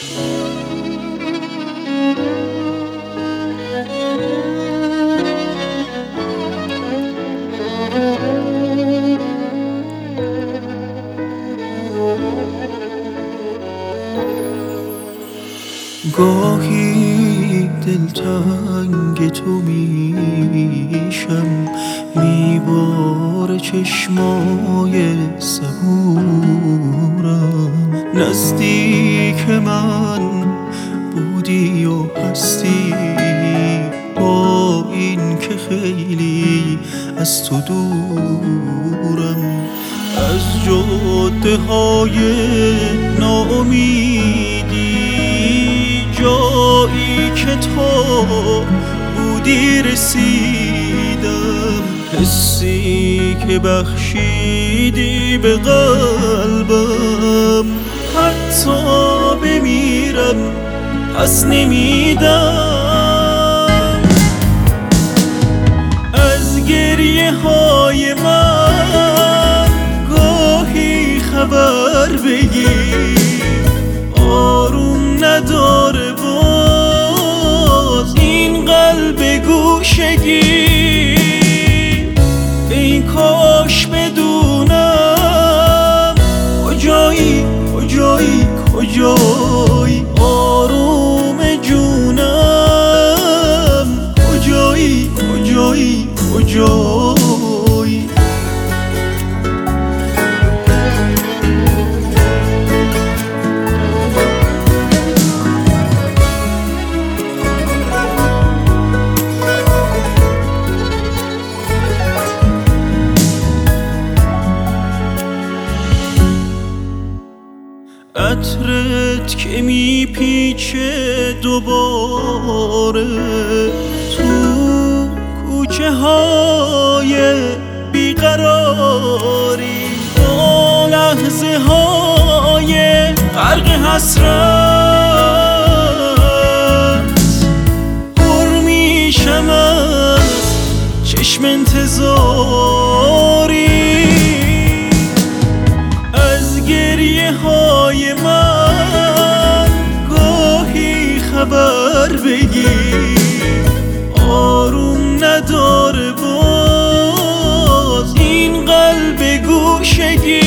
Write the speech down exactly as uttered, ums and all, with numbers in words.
گاهی دلتنگ تو میشم، میباره چشمای صبورم. نزدیک من بودی و هستی، با این که خیلی از تو دورم. از جاده های ناامیدی، جایی که تو بودی رسیدم. حسی که بخشیدی به قلبم، حتی بمیرم پس نمیدم. از گریه های من گاهی خبر بگیر، آروم نداره باز این قلب گوشگی. ای کاش بدونم کجایی کجایی کجایی، آروم جونم کجایی کجایی کجایی. عطرت که میپیچه دوباره تو کوچه های بیقراری، با لحظه های غرق حسرت پر میشم از چشم انتظاری. از گریه های من گاهی خبر بگیر، آروم نداره باز این قلب گوشگی.